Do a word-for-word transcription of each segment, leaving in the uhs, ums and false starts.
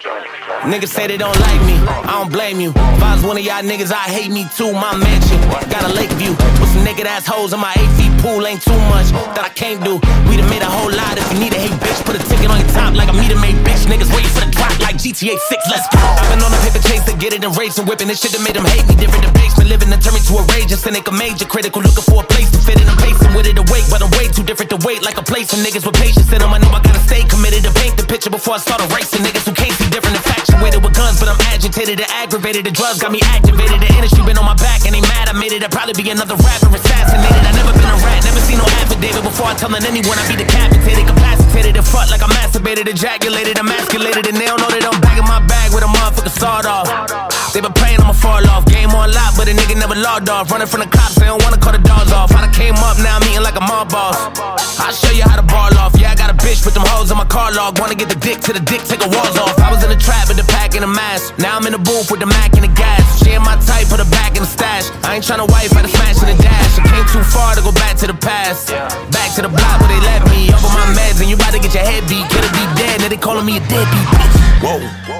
Niggas say they don't like me, I don't blame you. If I was one of y'all niggas, I hate me too. My mansion, got a lake view with some naked ass hoes in my eight feet pool. Ain't too much that I can't do. We done made a whole lot. If you need a hate bitch, put a ticket on your top like a meter made bitch. Niggas waiting for the drop like G T A six, let's go. I've been on a paper chase to get it and racing, whipping this shit that made them hate me. Different debates, been living and turn me to a rage. Just cynic, a major critical, looking for a place to fit in. I'm pacing with it awake, but I'm way too different to wait like a place. And niggas with patience in them, I know I gotta stay committed to paint the picture before I start a racing. Niggas who can't see different, infatuated with guns, but I'm agitated and aggravated. The drugs got me activated. The industry been on my back and they mad I made it. I'd probably be another rapper assassinated. I never been a rat, never seen no affidavit before I telling anyone I be decapitated, capacitated, and fucked like I masturbated, ejaculated, emasculated, and they don't know that I'm back in my bag with a motherfucker sawed off. They been praying I'ma fall off. Game on lock, but a nigga never logged off. Running from the cops, they don't wanna call the dogs off. I done came up, now I'm eating like a mob boss. I'll show you how to ball off. Yeah, I got a bitch with them hoes on my car log. Wanna get the dick to the dick, take the walls off. I was in the trap with the pack and the mask. Now I'm in the booth with the Mac and the gas. She ain't my type, put her back in the stash. I ain't tryna wife, had to smash in the dash. I came too far to go back to the past. Back to the block where they left me. Up on my meds and you about to get your head beat. Coulda be dead, now they calling me a deadbeat bitch. Whoa.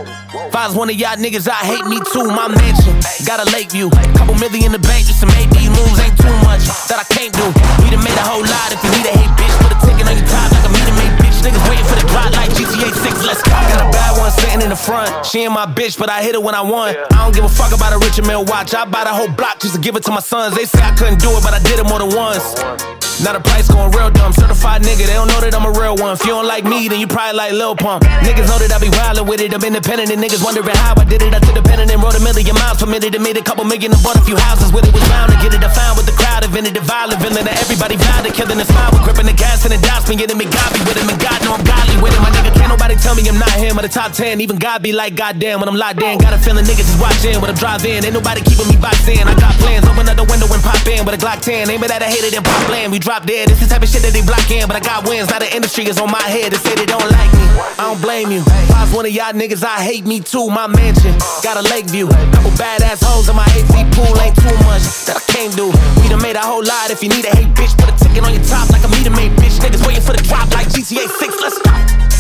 If I was one of y'all niggas, I hate me too. My mansion, got a lake view. Couple million in the bank, just to make these moves. Ain't too much that I can't do. We done made a whole lot. If you need a hate bitch, put a ticket on your top like a meter made bitch. Niggas waiting for the drop like G T A six, let's go. Got a bad one sitting in the front. She ain't my bitch, but I hit her when I won. I don't give a fuck about a Richard Mille watch. I buy the whole block just to give it to my sons. They say I couldn't do it, but I did it more than once. Now the price going real dumb. Certified nigga, they don't know that I'm a real one. If you don't like me, then you probably like Lil Pump. Niggas know that I be wildin' with it. I'm independent and niggas wondering how I did it. I took the pen and wrote a million miles permitted and made a couple million and bought a few houses with it. Was bound to get it. I found with the crowd, invented the violent villain that everybody vowed to killing the smile with gripping the gas and the dots. Been getting me gobby with him and God know I'm godly with him. My nigga can't nobody tell me I'm not him. Or the top ten, even God be like goddamn when I'm locked in. Got a feeling niggas is watching when I'm driving. Ain't nobody keeping me boxed in. I got plans, open up the window and pop in with a Glock ten. Aim it at a hater then pop land. We drop dead. This is the type of shit that they block in, but I got wins. Now the industry is on my head. They say they don't like me. I don't blame you. If I was one of y'all niggas, I hate me too. My mansion, got a lake view. Couple badass hoes in my eight feet pool. Ain't too much that I can't do. We done made a whole lot. If you need a hate bitch, put a ticket on your top like a meter made bitch. Niggas waiting for the drop like G T A six, let's go.